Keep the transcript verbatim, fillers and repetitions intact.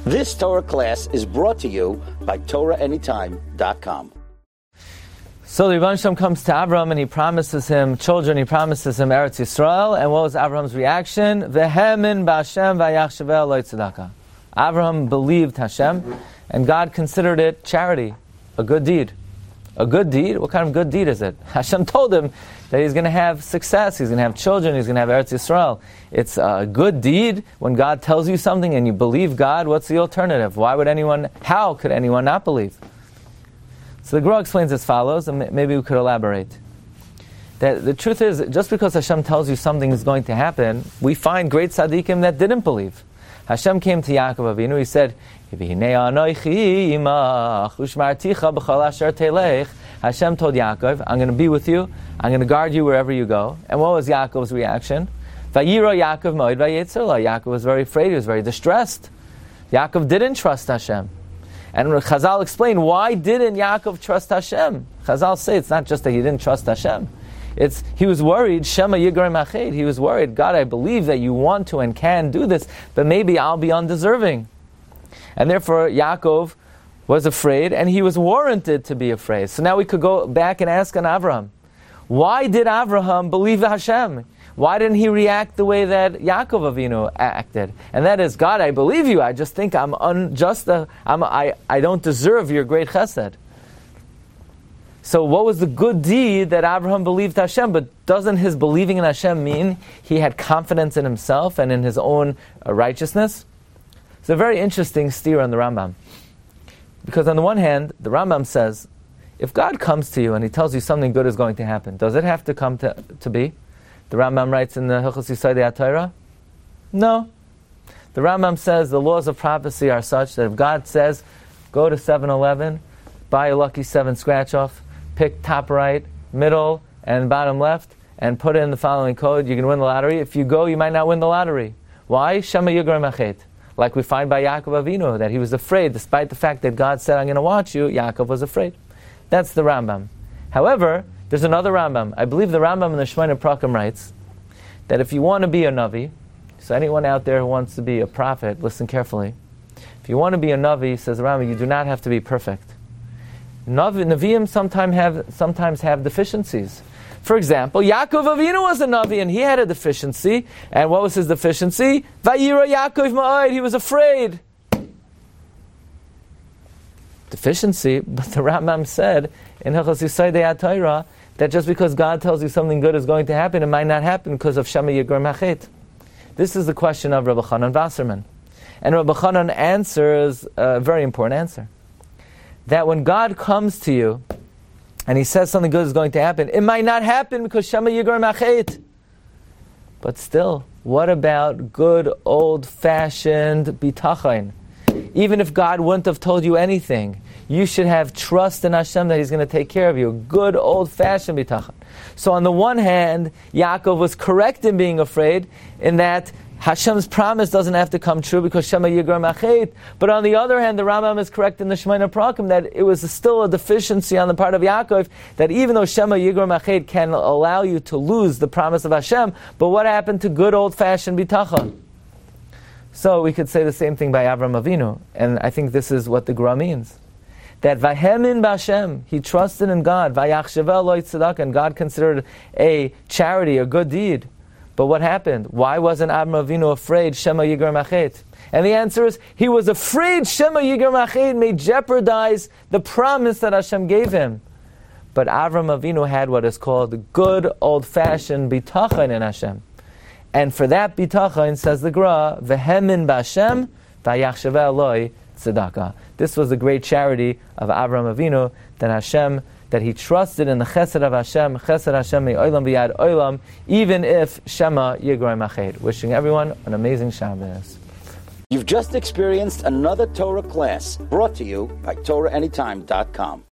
This Torah class is brought to you by Torah Anytime dot com. So the Rebbeinu Shalom comes to Abraham and he promises him children, he promises him Eretz Yisrael, and what was Abraham's reaction? Vehemin b'Hashem v'yachshaveh lo tzedakah. Abraham believed Hashem, and God considered it charity, a good deed. A good deed? What kind of good deed is it? Hashem told him that he's going to have success, he's going to have children, he's going to have Eretz Yisrael. It's a good deed when God tells you something and you believe God. What's the alternative? Why would anyone, how could anyone not believe? So the Gemara explains as follows, and maybe we could elaborate. That the truth is, just because Hashem tells you something is going to happen, we find great tzaddikim that didn't believe. Hashem came to Yaakov Avinu, he said, Hashem told Yaakov, I'm going to be with you, I'm going to guard you wherever you go. And what was Yaakov's reaction? Yaakov was very afraid, he was very distressed. Yaakov didn't trust Hashem. And Chazal explained, why didn't Yaakov trust Hashem? Chazal say it's not just that he didn't trust Hashem. It's, he was worried, Shema Yigrei Mached. He was worried, God, I believe that you want to and can do this, but maybe I'll be undeserving. And therefore, Yaakov was afraid, and he was warranted to be afraid. So now we could go back and ask on Avraham. Why did Avraham believe Hashem? Why didn't he react the way that Yaakov Avinu acted? And that is, God, I believe you. I just think I'm unjust. Uh, I'm, I, I don't deserve your great chesed. So what was the good deed that Abraham believed Hashem? But doesn't his believing in Hashem mean he had confidence in himself and in his own uh, righteousness? It's a very interesting steer on the Rambam. Because on the one hand, the Rambam says, if God comes to you and he tells you something good is going to happen, does it have to come to, to be? The Rambam writes in the Hilchos Yesodei HaTorah, no. The Rambam says the laws of prophecy are such that if God says, go to seven eleven, buy a Lucky seven scratch-off, pick top right, middle, and bottom left, and put in the following code, you can win the lottery. If you go, you might not win the lottery. Why? Shema Yigrei Mached. Like we find by Yaakov Avinu, that he was afraid, despite the fact that God said, I'm going to watch you, Yaakov was afraid. That's the Rambam. However, there's another Rambam. I believe the Rambam in the Shemona Prakim writes that if you want to be a Navi, so anyone out there who wants to be a prophet, listen carefully. If you want to be a Navi, says the Rambam, you do not have to be perfect. Navi, Naviim sometimes have, sometimes have deficiencies. For example, Yaakov Avinu was a Navi and he had a deficiency. And what was his deficiency? Vayira Yaakov ma'od, he was afraid. Deficiency, but the Rambam said in Hilchos Yesodei HaTorah that just because God tells you something good is going to happen, it might not happen because of Shema Yigrei Mached. This is the question of Rabbi Chanan Wasserman. And Rabbi Chanan answers a very important answer. That when God comes to you and he says something good is going to happen, it might not happen because Shema Yigrei Mached. But still, what about good old-fashioned bitachon? Even if God wouldn't have told you anything, you should have trust in Hashem that he's going to take care of you. Good old-fashioned bitachon. So on the one hand, Yaakov was correct in being afraid, in that Hashem's promise doesn't have to come true because Shema Yigrei Mached. But on the other hand, the Rambam is correct in the Shemona Prakim that it was still a deficiency on the part of Yaakov, that even though Shema Yigrei Mached can allow you to lose the promise of Hashem, but what happened to good old-fashioned bitachon? So we could say the same thing by Avraham Avinu, and I think this is what the Gra means. That Vahemin b'Hashem, he trusted in God, Vayachshaveh lo tzedakah, and God considered a charity, a good deed. But what happened? Why wasn't Avraham Avinu afraid Shema Yigrei Mached? And the answer is, he was afraid Shema Yigrei Mached may jeopardize the promise that Hashem gave him. But Avraham Avinu had what is called good old-fashioned bitachon in Hashem. And for that bitachon, says the Gra, Vehemin b'Hashem, Vayachshaveh lo tzedakah. This was the great charity of Avraham Avinu, that Hashem, that he trusted in the chesed of Hashem, chesed Hashem me'olam b'yad olam, even if Shema Yigrei Mached. Wishing everyone an amazing Shabbos. You've just experienced another Torah class brought to you by Torah Anytime dot com.